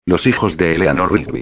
Los hijos de Eleanor Rigby.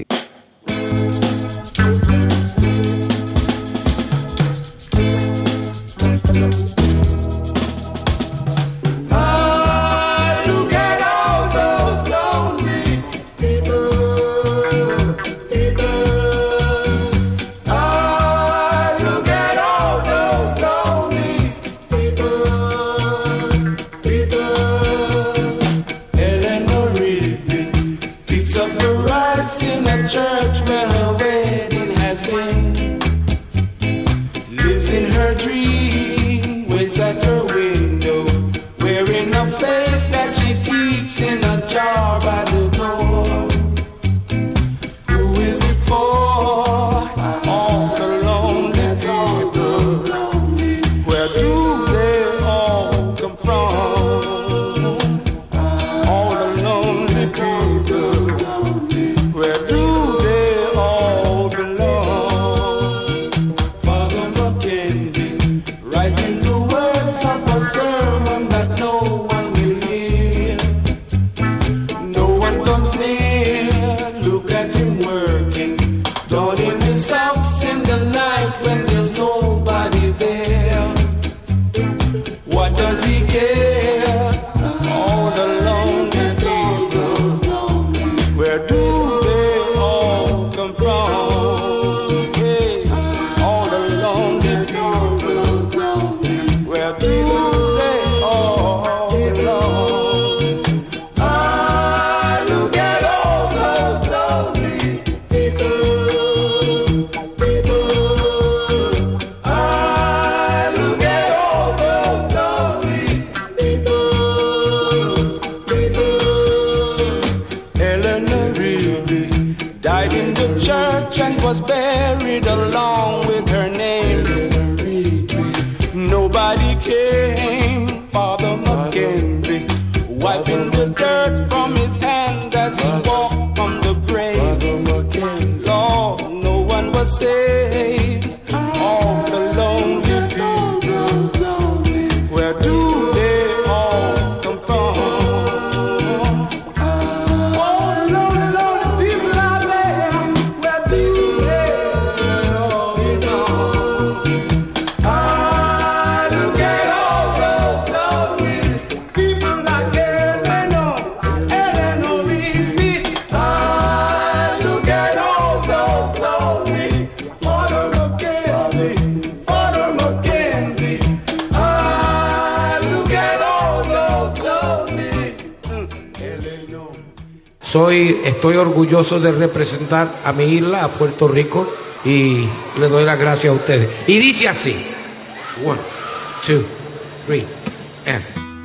Estoy orgulloso de representar a mi isla, a Puerto Rico, y le doy las gracias a ustedes. Y dice así: 1, 2, 3, and...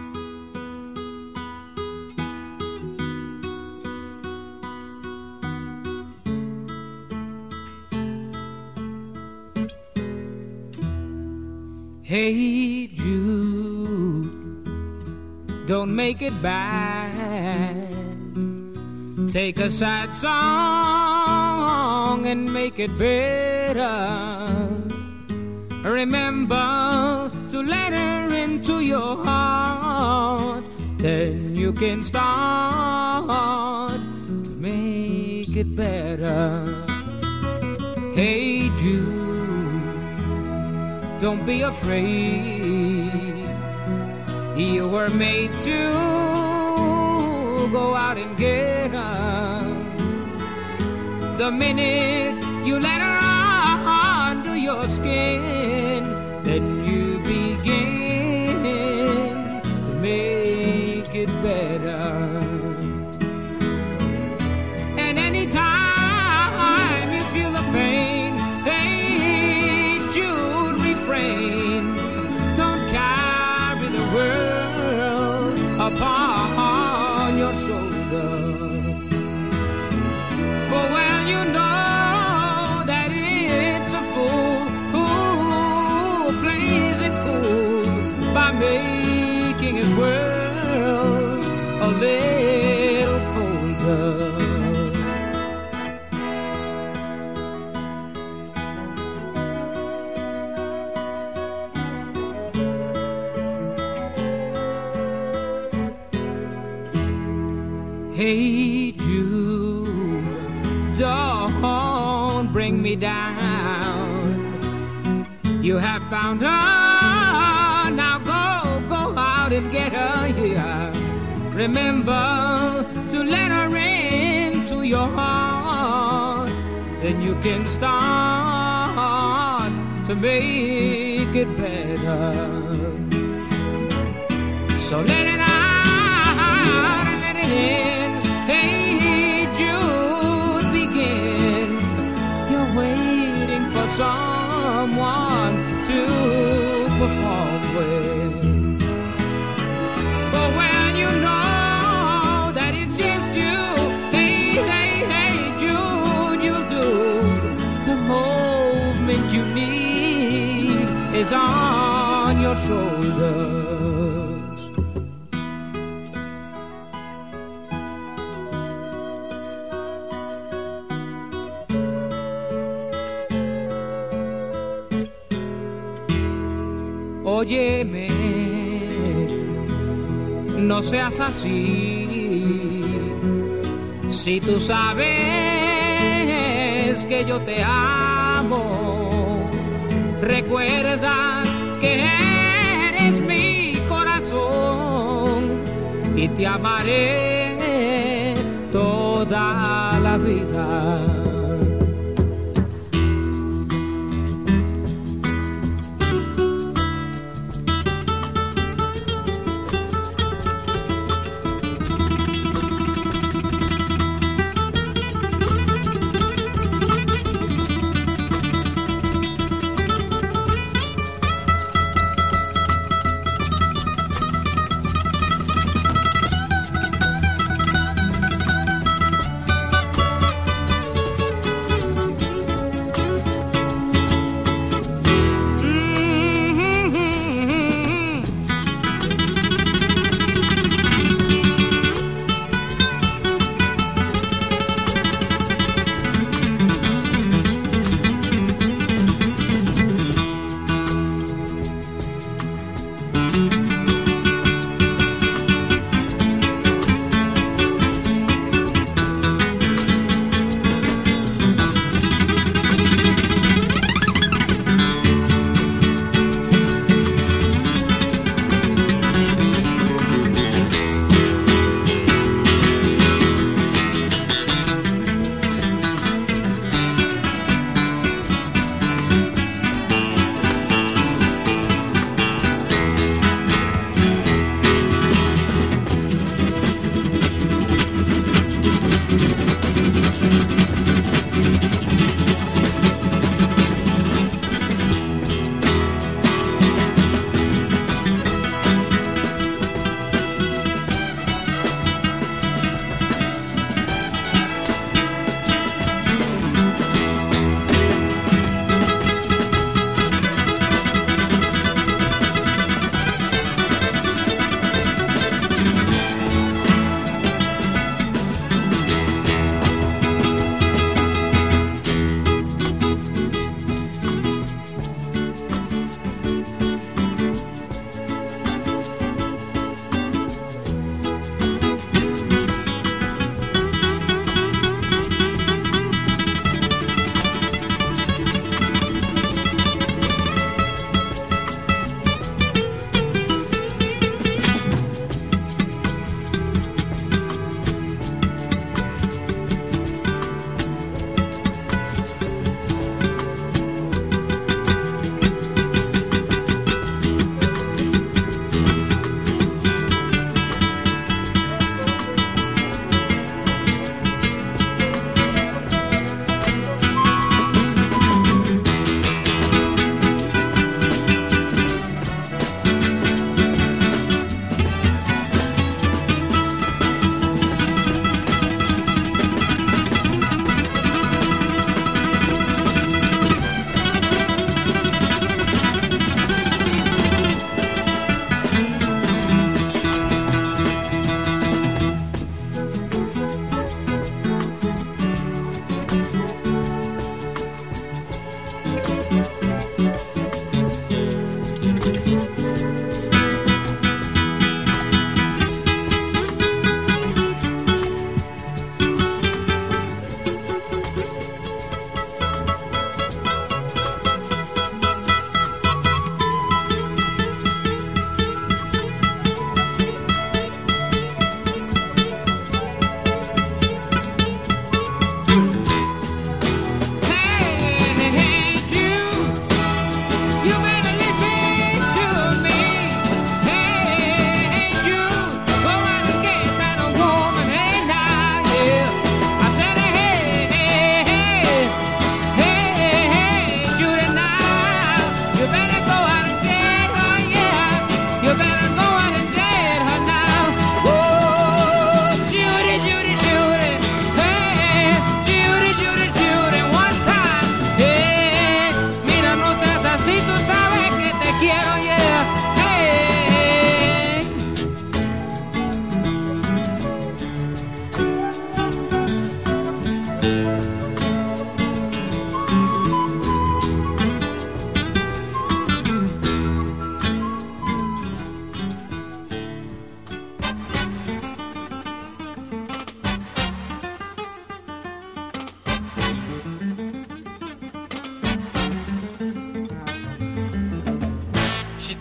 Hey Jude, don't make it bad. Take a sad song and make it better. Remember to let her into your heart. Then you can start to make it better. Hey Jude, don't be afraid. You were made to go out and get her. The minute you let her under your skin, then you begin to make it better. And anytime you feel the pain, hey Jude, refrain. Don't carry the world upon your shoulder. For well you know that it's a fool who plays it cool by making his world a little colder. Hey Jude, don't bring me down. You have found her, now go out and get her, yeah. Remember to let her into your heart, then you can start to make it better. So let it out and let it in. Hey, Jude, begin. You're waiting for someone to perform with. But when you know that it's just you, hey, Jude, you'll do the movement you need is on your shoulders. Óyeme, no seas así. Si tú sabes que yo te amo, recuerda que eres mi corazón y te amaré toda la vida.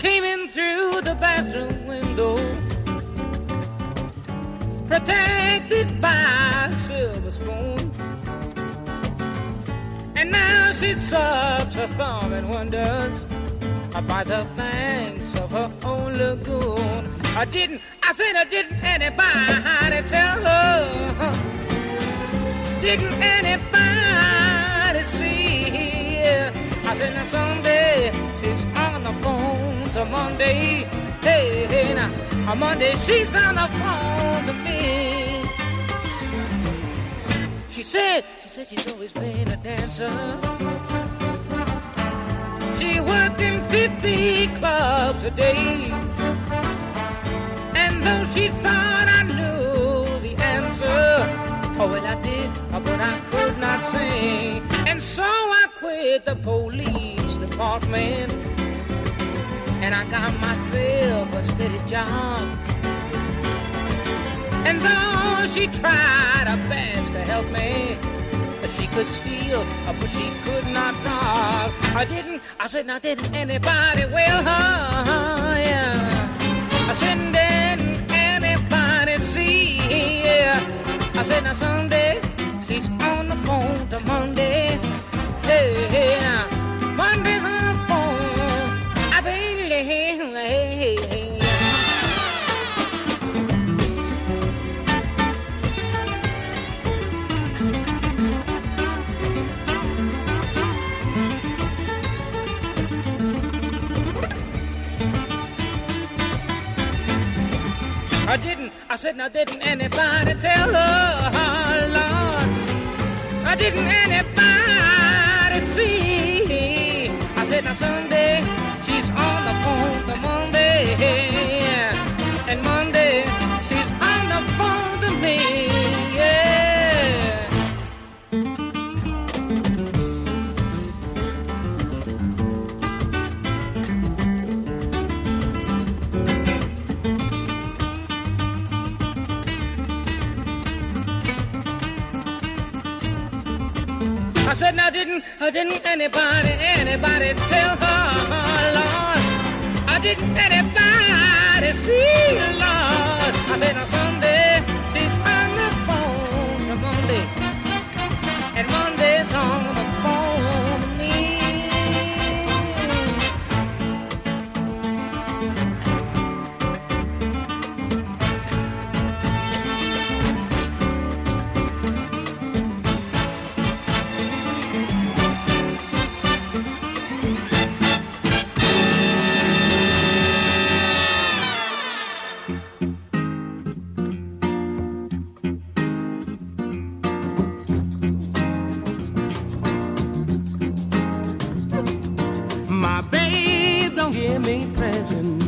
came in through the bathroom window, protected by a silver spoon. And now she sucks her thumb and wonders by the banks of her own lagoon. I didn't anybody tell her? Didn't anybody see? I said, now someday she's on the phone to Monday. Hey, hey, now on Monday she's on the phone to me. She said she's always been a dancer. She worked in 50 clubs a day. And though she thought I knew the answer, oh well I did, but I could not sing. And so I quit the police department, and I got my fill of a steady job. And though she tried her best to help me, she could steal, but she could not rob. Didn't anybody, well, yeah. I said, didn't anybody see, yeah. I said, now someday she's on the phone to Monday. Hey, hey, now Monday's on the phone. I baby, hey, hey, hey. Didn't anybody tell her, Lord? Didn't anybody see? I said, now someday she's on the phone to Monday, and Monday she's on the phone to me, yeah. I said, now didn't anybody tell her, Lord? Didn't anybody see, Lord? I said, now someday she's on the phone to Monday, and Monday's on the phone to me. Give me presents.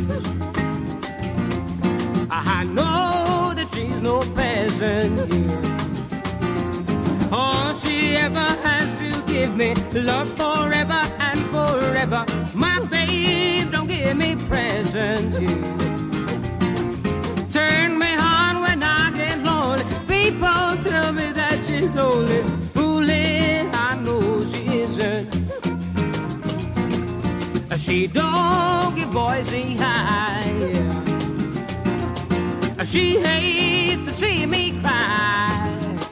I know that she's no peasant, yeah. All she ever has to give me, love forever and forever. My babe don't give me presents, yeah. Turn me on when I get lonely. People tell me that she's only fooling. I know she isn't. She don't give boys the high. She hates to see me cry.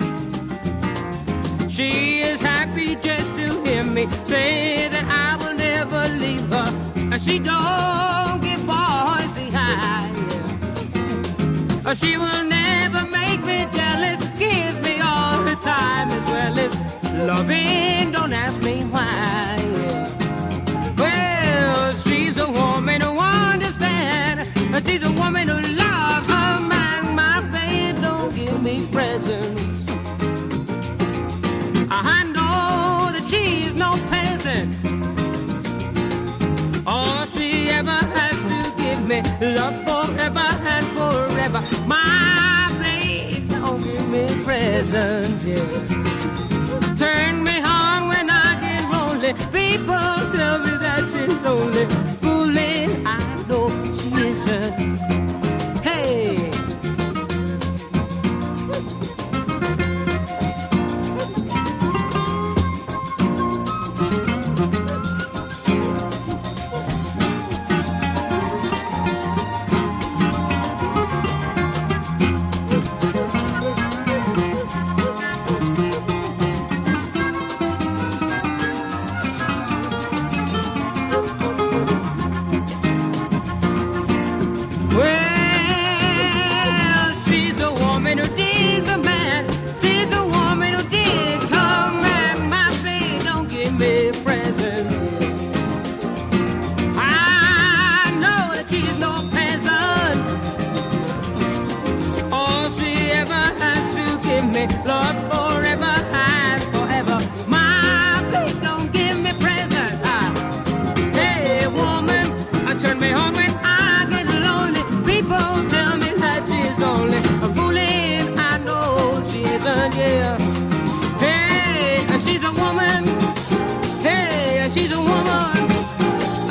She is happy just to hear me say that I will never leave her. She don't give boys the high. She will never make me jealous. Gives me all the time as well as loving. Don't ask me why. She's a woman who understands. She's a woman who loves her man. My babe don't give me presents. I know that she's no peasant. All she ever has to give me, love forever and forever. My babe don't give me presents, yeah. Turn me on when I get lonely. People tell me that she's only fooling. I know she isn't. Hey.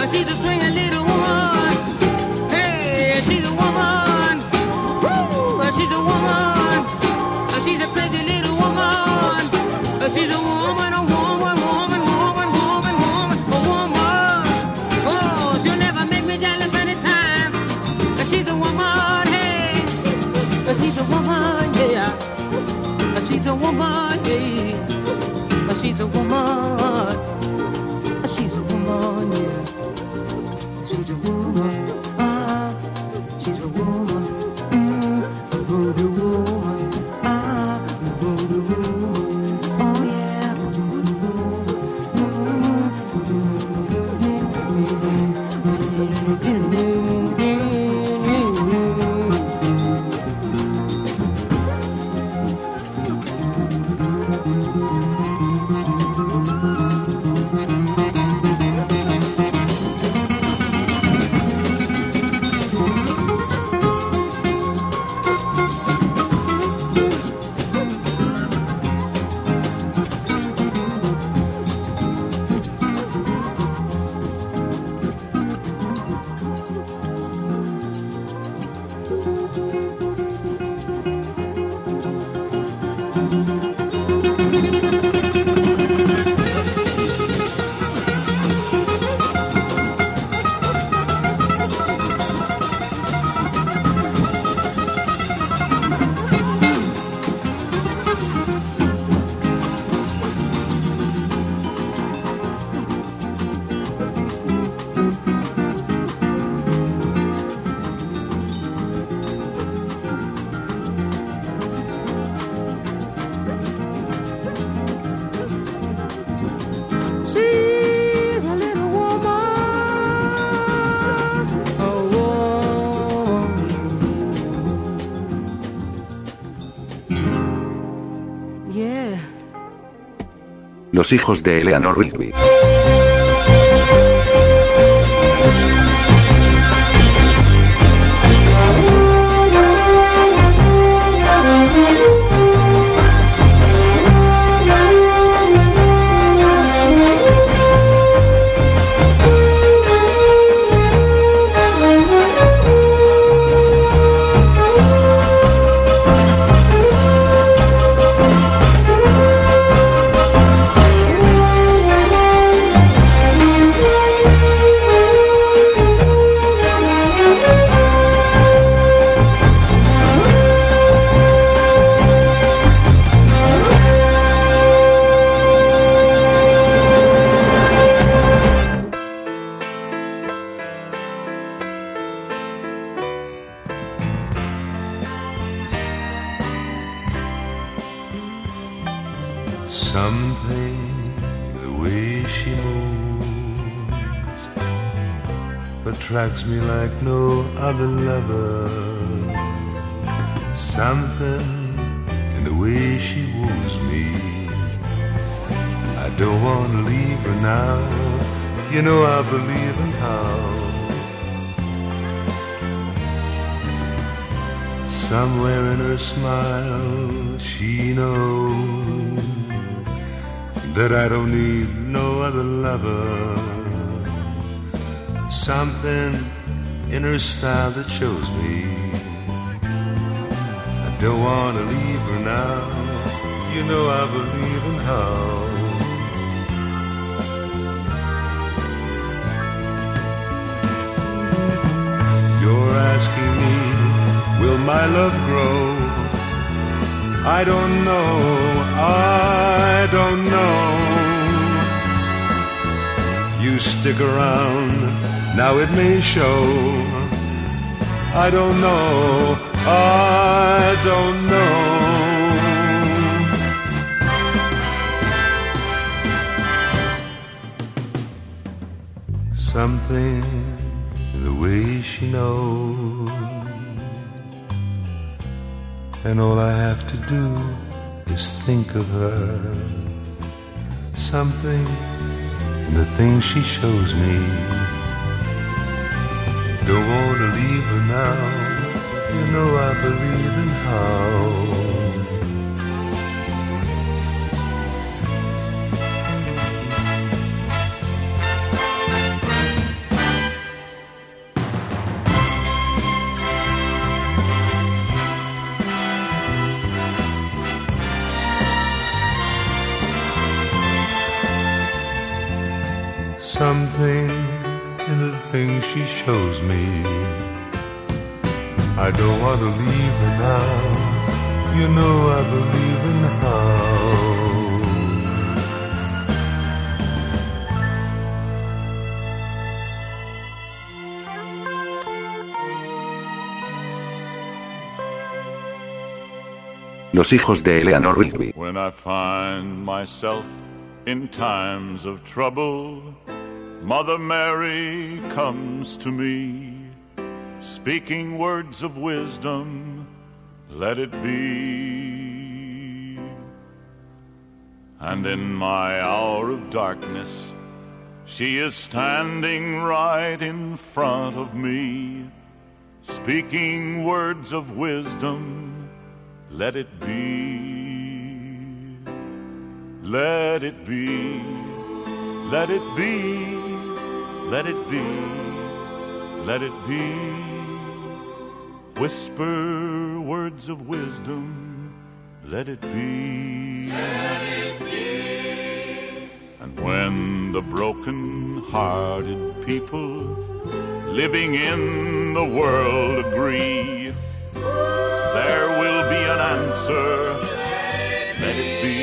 She's a swinging little woman. Hey, she's a woman. Woo, she's a woman. She's a crazy little woman. She's a woman, a woman, woman, woman, woman, woman, a woman. Oh, she'll never make me jealous anytime. She's a woman, hey. She's a woman, yeah. She's a woman, yeah. She's a woman. She's a woman, yeah. She's a woman. She's a woman. A voodoo woman. A voodoo woman. Oh yeah, a voodoo Los hijos de Eleanor Rigby. Something, the way she moves, attracts me like no other lover. Something in the way she woos me. I don't want to leave her now. You know I believe in how. Somewhere in her smile she knows that I don't need no other lover. Something in her style that shows me I don't want to leave her now. You know I believe in how. You're asking me, will my love grow? I don't know, I don't know. You stick around, now it may show. I don't know, I don't know. Something in the way she knows, and all I have to do is think of her. Something in the things she shows me. Don't want to leave her now. You know I believe in how. something in the things she shows me. I don't want to leave her now. You know I believe in how. Los hijos de Eleanor Rigby. When I find myself in times of trouble, Mother Mary comes to me, speaking words of wisdom, let it be. And in my hour of darkness, she is standing right in front of me, speaking words of wisdom, let it be, let it be, let it be, let it be, let it be. Whisper words of wisdom, let it be. Let it be. And when the broken-hearted people living in the world agree, there will be an answer, let it be.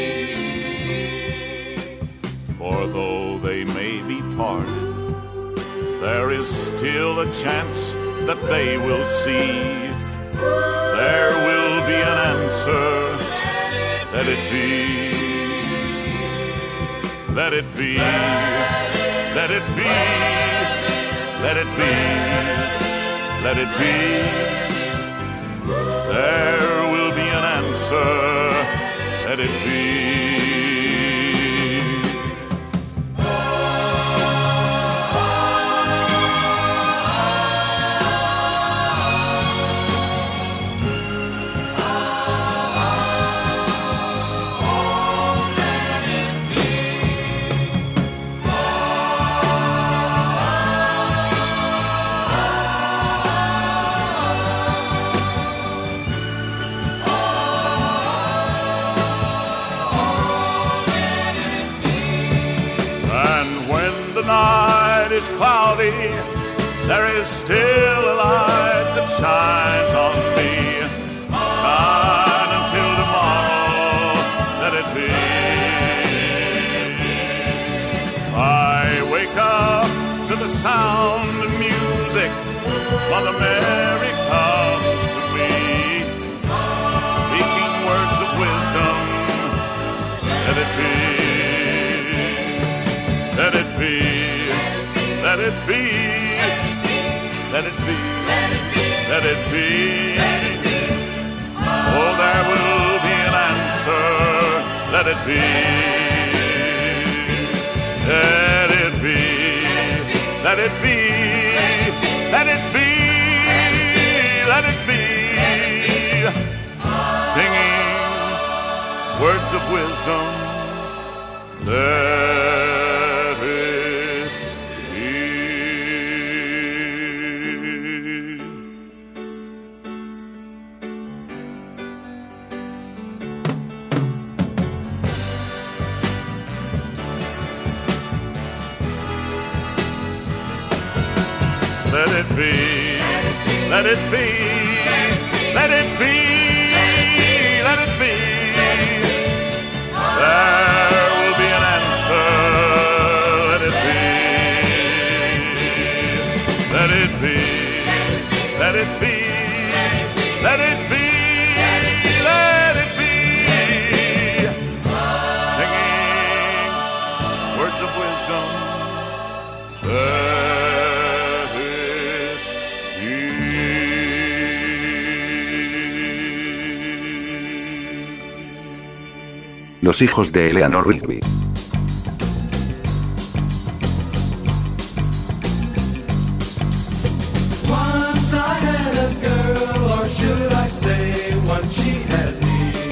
For though they may be parted, there is still a chance that they will see. There will be an answer, let it be. Let it be, let it be, let it be, let it be. There will be an answer, let it be. Night is cloudy, there is still a light that shines on me. Shine until tomorrow, let it be. I wake up to the sound of music, Mother Mary comes to me, speaking words of wisdom, let it be. Let it be, let it be, let it be, let it be. Oh, there will be an answer, let it be. Let it be, let it be, let it be, let it be. Singing words of wisdom, let let it be, let it be, let it be, let it be. There will be an answer, let it be. Let it be, let it be, let it be, let it be. Singing words of wisdom, Los hijos de Eleanor Rigby. Once I had a girl, or should I say, once she had me.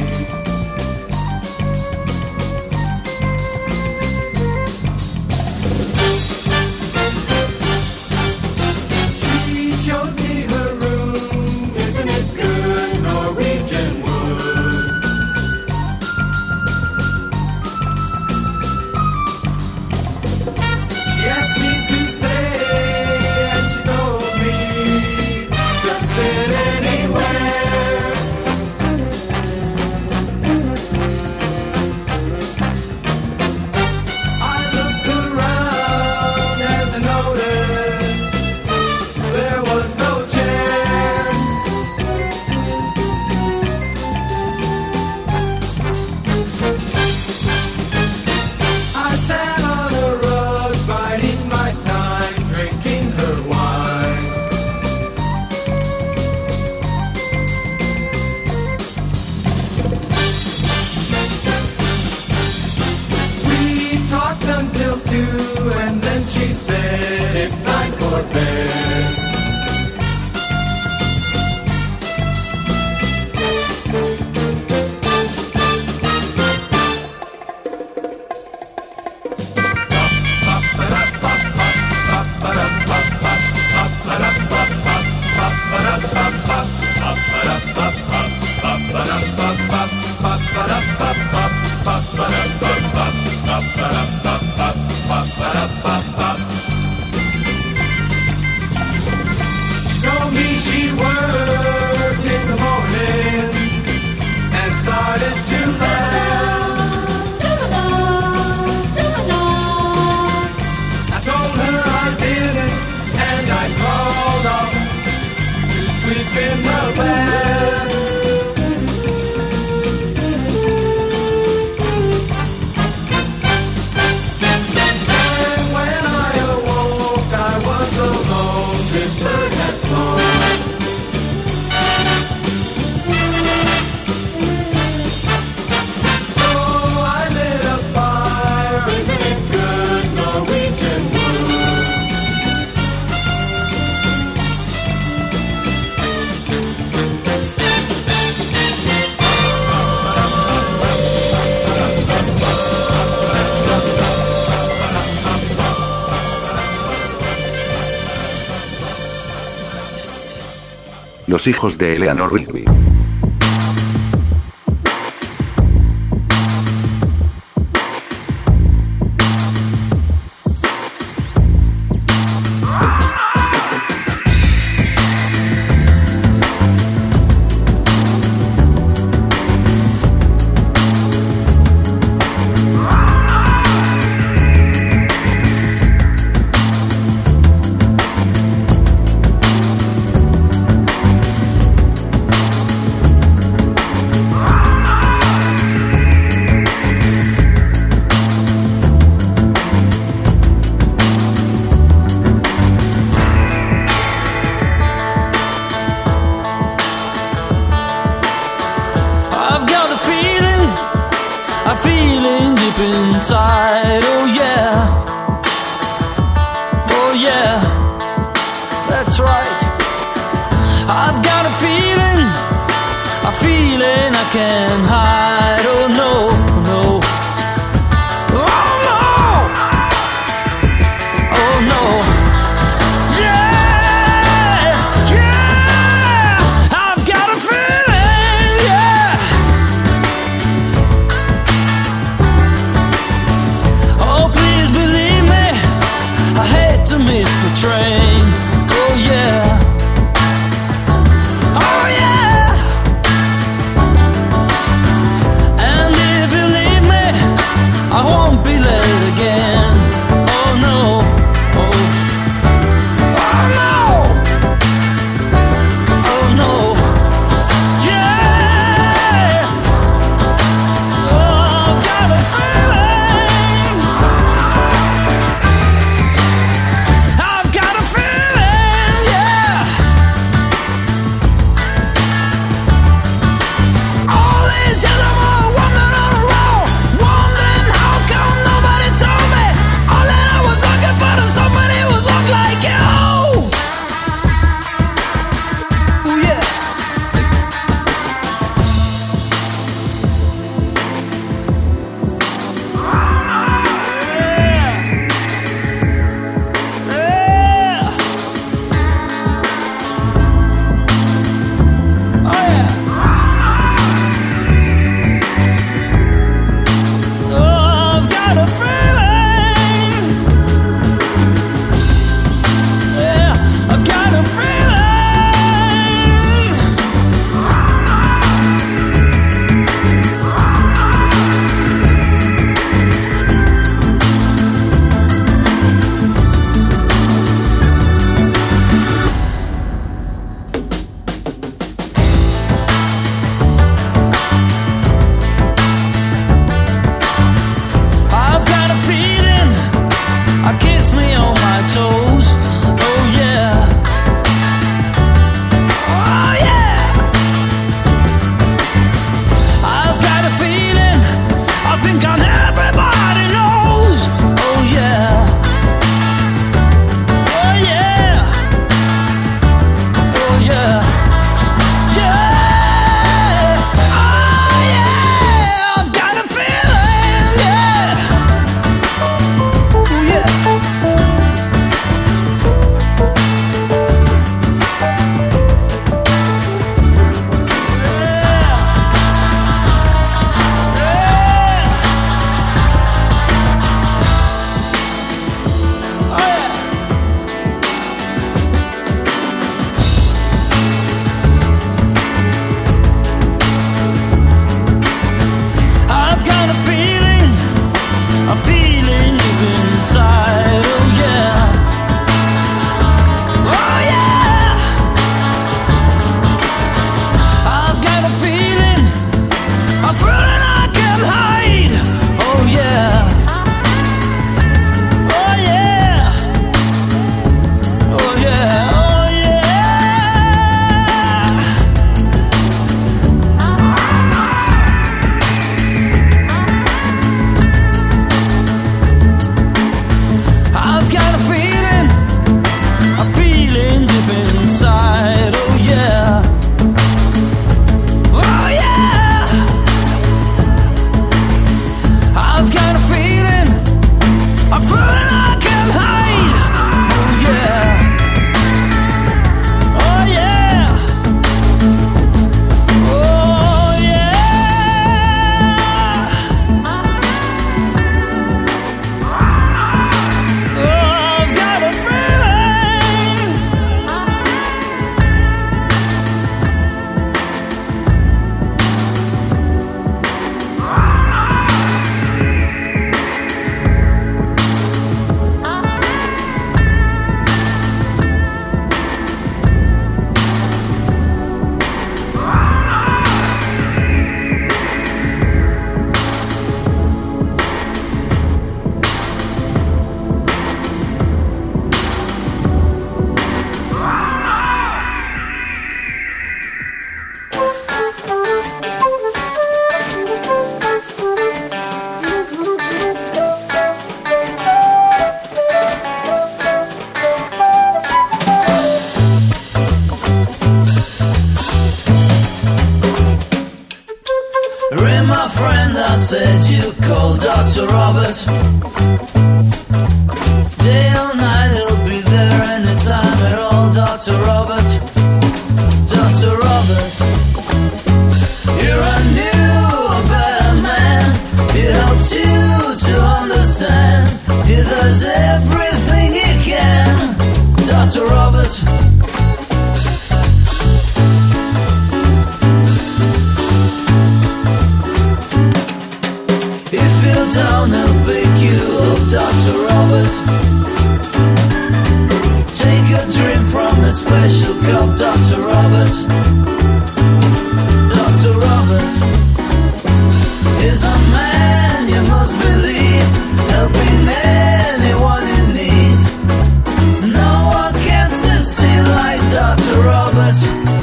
She showed me her room, isn't it good, Norwegian wood? Los hijos de Eleanor Rigby. Inside, oh yeah, that's right. I've got a feeling I can't hide. Oh no, no, oh no, oh no, yeah, I've got a feeling, yeah. Oh, please believe me, I hate to miss the train. Oh yeah, oh yeah. And if Dr. Robert. Day or night he'll be there anytime at all. Dr. Robert, Dr. Robert. You're a new, better man. He helps you to understand. He does everything he can. Dr. Robert. If you're down, he'll pick you up, Dr. Robert. Take a drink from a special cup, Dr. Robert. Dr. Robert is a man you must believe, helping anyone in need. No one can succeed like Dr. Robert.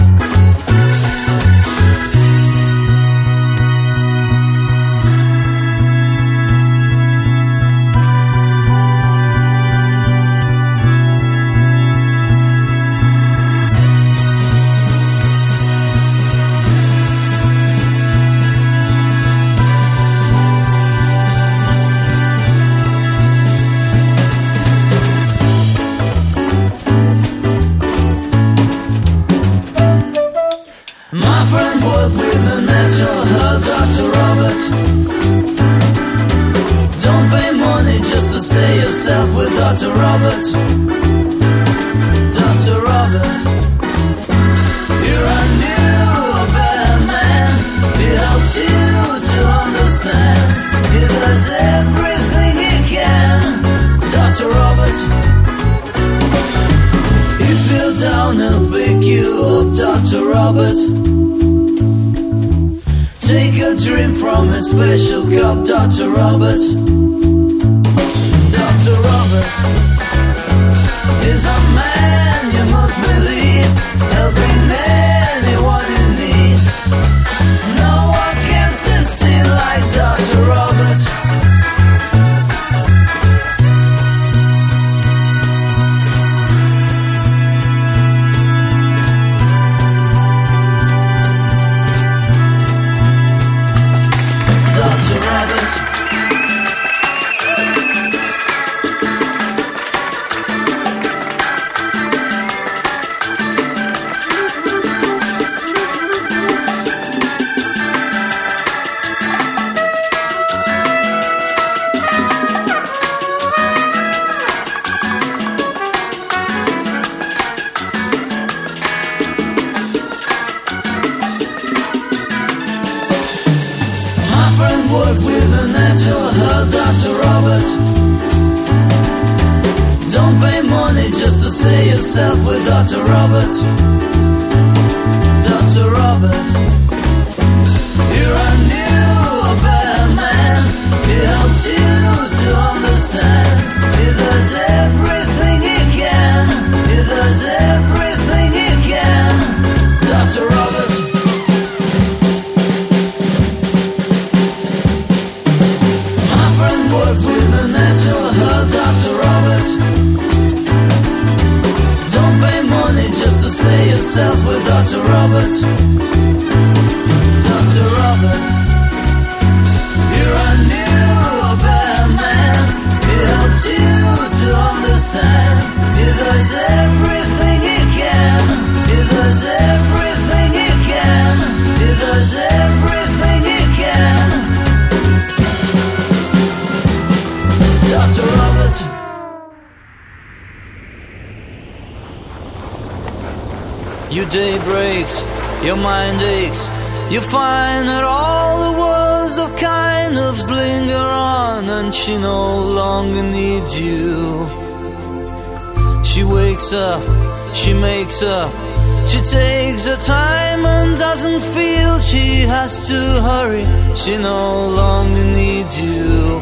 My friend worked with a natural herb, Dr. Robert. Don't pay money just to say yourself with Dr. Robert. Dr. Robert. You're a new, better man. He helps you to understand. He does everything he can. Dr. Robert. If you're down, he'll pick you up, Dr. Robert. Take a drink from a special cup, Dr. Robert. Dr. Robert is a man you must believe, helping anyone in need. No one can succeed like Dr. Robert. Dr. Robert. My friend worked with a natural herb, Dr. Robert. Don't pay money just to say yourself with Dr. Robert. Dr. Robert. You're a new, better man. He helps you to understand. He does everything he can. He does everything he can. Dr. Robert. My friend works with a natural herb, Dr. Robert. Don't pay money just to say yourself with Dr. Robert. Dr. Robert. You're a new, better man. He helps you to understand. He does everything he can. He does everything he can. He does everything he can. Dr. Robert. Your day breaks, your mind aches. You find that all the words of kindness linger on, and she no longer needs you. She wakes up, she makes up, she takes her time and doesn't feel she has to hurry. She no longer needs you.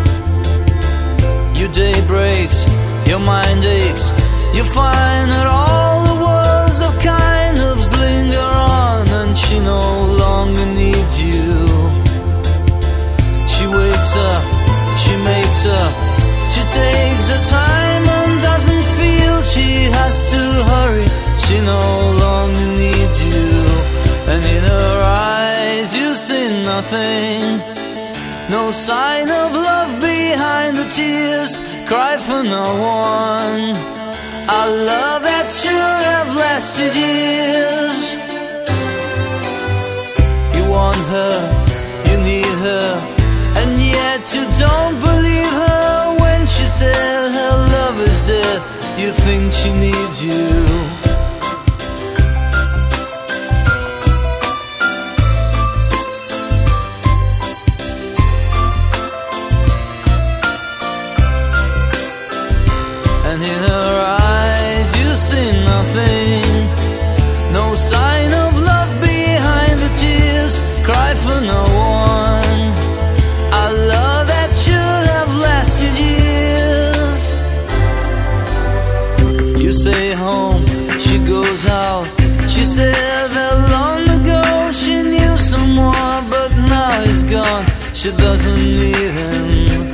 Your day breaks, your mind aches. You find that all she no longer needs you. And in her eyes you see nothing, no sign of love behind the tears. Cry for no one, a love that should have lasted years. You want her, you need her, and yet you don't believe her when she said her love is dead. You think she needs you. And in her eyes you see nothing, no sign of love behind the tears. Cry for no one, a love that should have lasted years. You say home, she goes out. She said that long ago she knew someone, but now he's gone, she doesn't need him.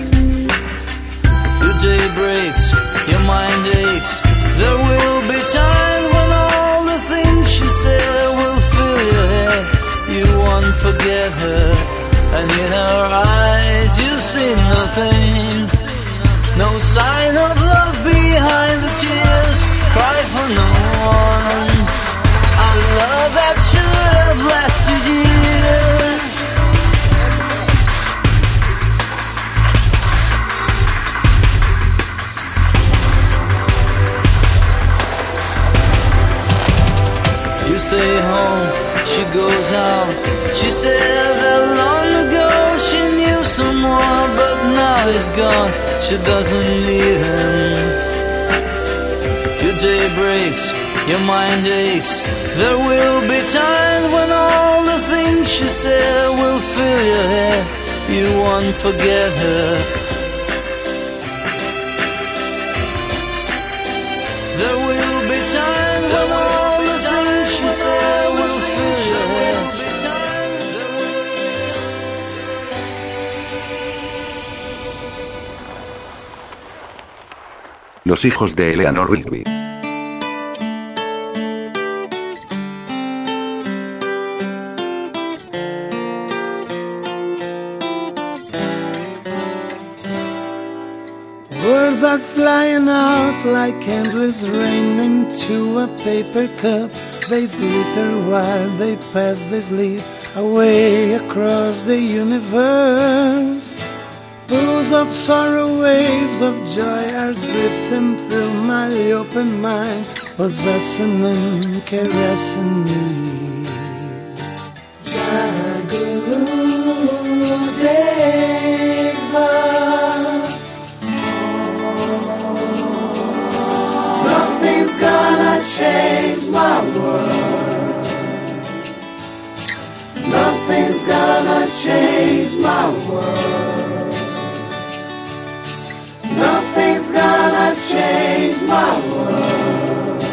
Your day breaks, your mind aches. There will be times when all the things she said will fill your head. You won't forget her, and in her eyes you see nothing, no sign of love behind the tears. Cry for no one, a love that should have lasted years. You stay home, she goes out. She said that long ago she knew someone, but now he's gone, she doesn't need him. Your day breaks, your mind aches. There will be times when all the things she said will fill your head. You won't forget her. There will be times when all the things she said will fill your head. Los hijos de Eleanor Rigby. Words are flying out like candles rain into a paper cup. They glitter while they pass, they slip away across the universe. Pools of sorrow, waves of joy are drifting through my open mind, possessing and caressing me. Jagarudeva, nothing's gonna change my world. Nothing's gonna change my world. Nothing's gonna change my world.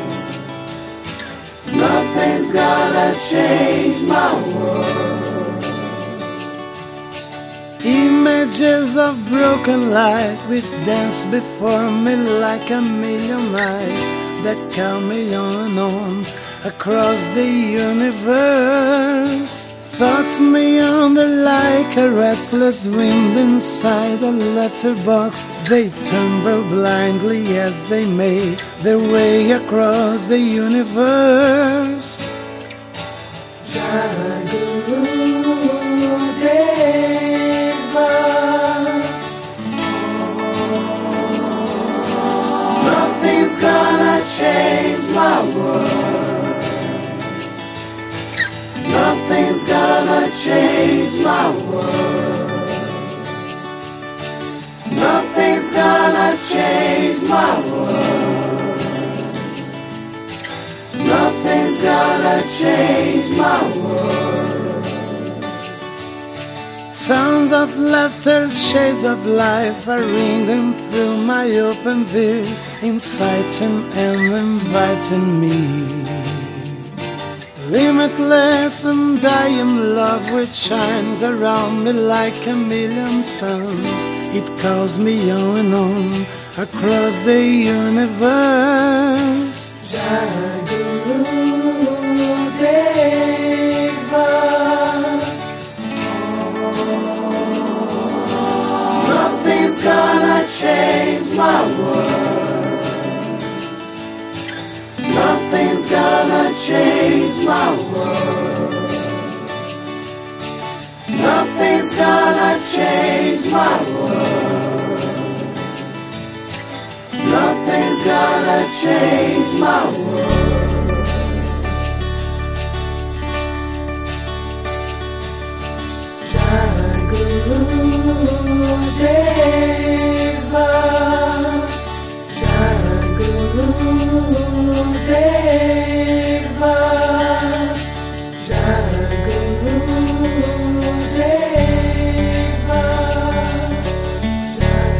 Nothing's gonna change my world. Images of broken light which dance before me like a million eyes that call me on across the universe. Thoughts meander like a restless wind inside a letterbox. They tumble blindly as they make their way across the universe. Jagarudeva, nothing's gonna change my world. Nothing's gonna change my world. Nothing's gonna change my world. Nothing's gonna change my world. Sounds of laughter, shades of life are ringing through my open ears, inciting and inviting me. Limitless and dying love which shines around me like a million suns. It calls me on across the universe. Jagarudeva. change my world. Nothing's gonna change my world. Nothing's gonna change my world. Gurudeva, Jai Gurudeva, Jai Gurudeva, Jai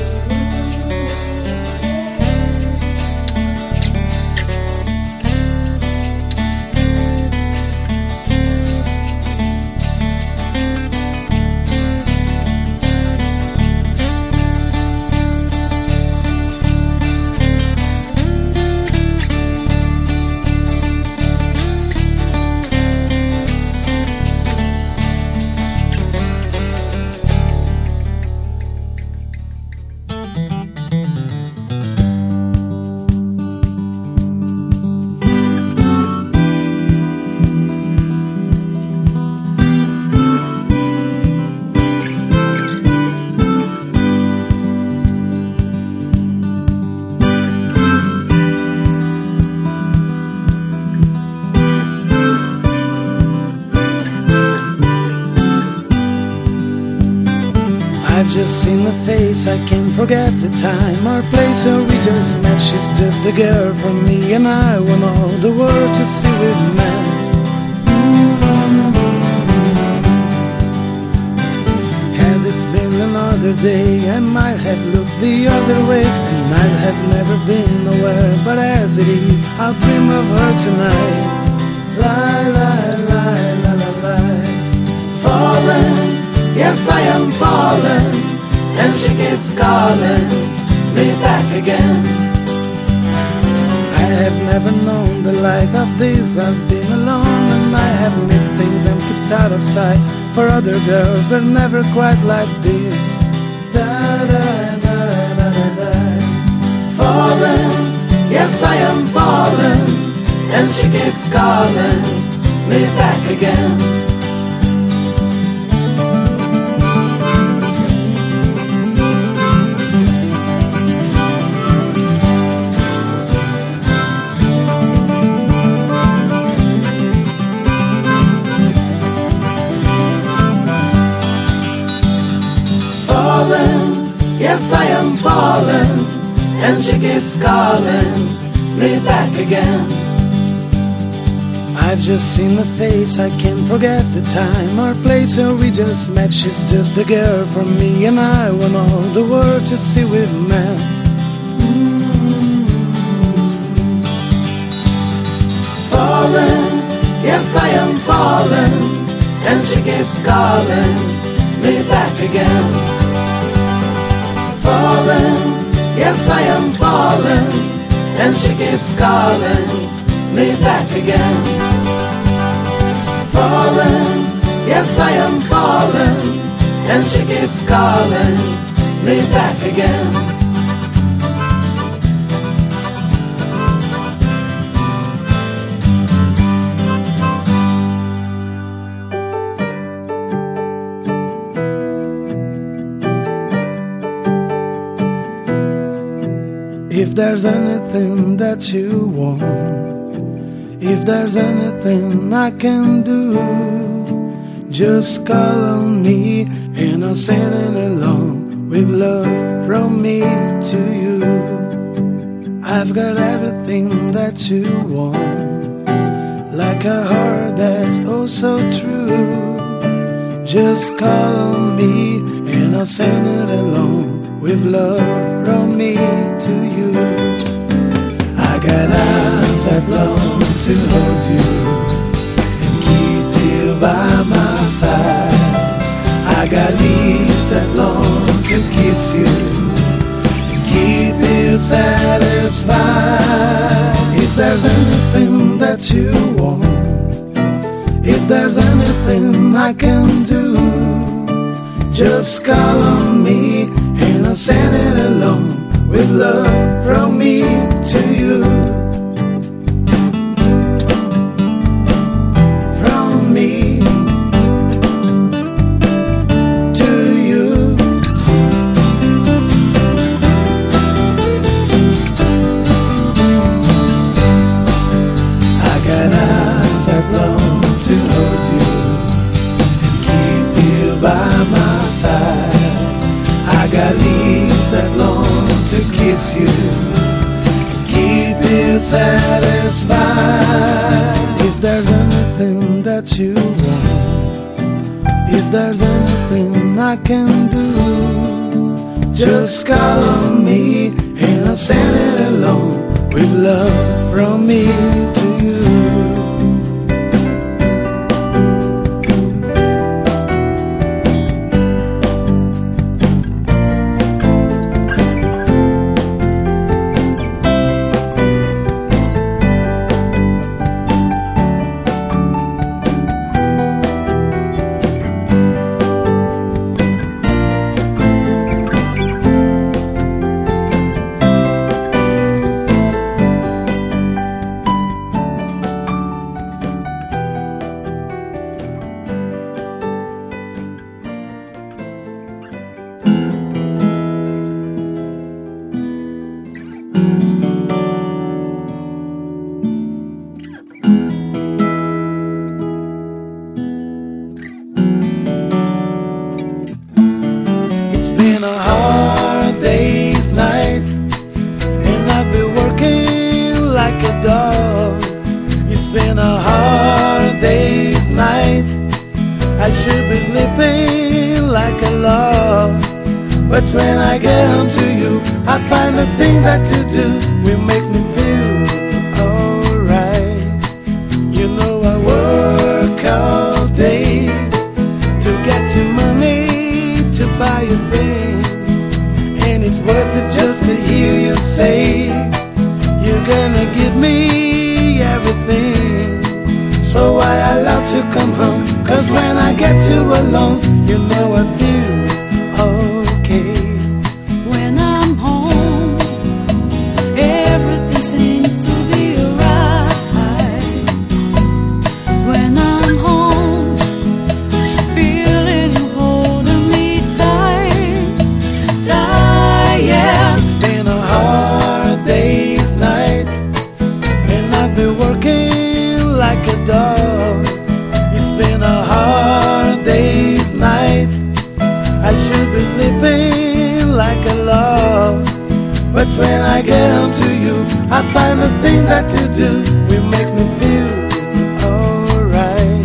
I've just seen the face, I can't forget the time or place where we just met. She's just the girl for me, and I want all the world to see with me. Had it been another day, I might have looked the other way, and might have never been nowhere. But as it is, I'll dream of her tonight. Lie, lie, lie, lie, lie, lie. Falling, yes I am falling, and she keeps calling me back again. I have never known the like of this. I've been alone and I have missed things and kept out of sight. For other girls but never quite like this. Da da da da da da. Falling, yes I am falling, and she keeps calling me back again. Yes, I am falling, and she keeps calling me back again. I've just seen the face, I can't forget the time or place where we just met. She's just the girl for me, and I want all the world to see with me. Falling, yes, I am falling, and she keeps calling me back again. Falling, yes I am falling, and she keeps calling me back again. Falling, yes I am falling, and she keeps calling me back again. If there's anything that you want, if there's anything I can do, just call on me and I'll sing it along with love from me to you. I've got everything that you want, like a heart that's oh so true. Just call on me and I'll sing it along with love from me to you. I got arms that long to hold you and keep you by my side. I got lips that long to kiss you and keep you satisfied. If there's anything that you want, if there's anything I can do, just call on me and I'll send it along with love from me to you. can do. Just call on me and I'll send it along with love from me to you. It's been a hard day's night, and I've been working like a dog. It's been a hard day's night, I should be sleeping like a log. But when I get home to you, I find the thing that you do will make me feel alright. You know I work all day to get you money to buy you things, and it's worth it just to hear you say you're gonna give me everything. So why I love to come home, 'cause when I get you alone, you know I feel okay. When I'm home, everything seems to be alright. When I'm home, feeling you holding me tight, tight, yeah. It's been a hard day's night, and I've been working like a dog. It's been a hard day's night, I should be sleeping like a log. But when I get home to you, I find the thing that you do will make me feel alright.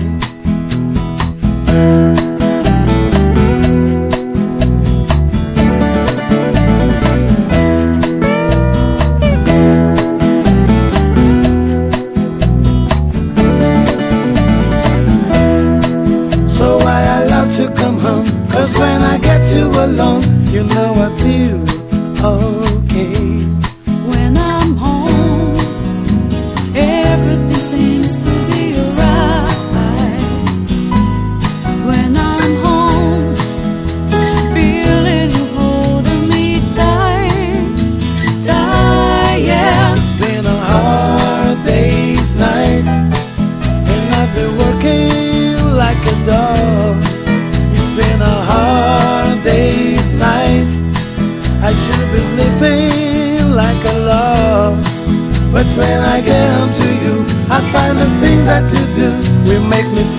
So why I love to come home, 'cause when I get you alone, you know I feel okay. When I'm home, everything seems to be alright. When I'm home, feeling you holding me tight, tight, yeah. It's been a hard day's night, and I've been working like a dog. It's been a hard day's night, I should be sleeping like a log. But when I get home to you, I find the thing that you do will make me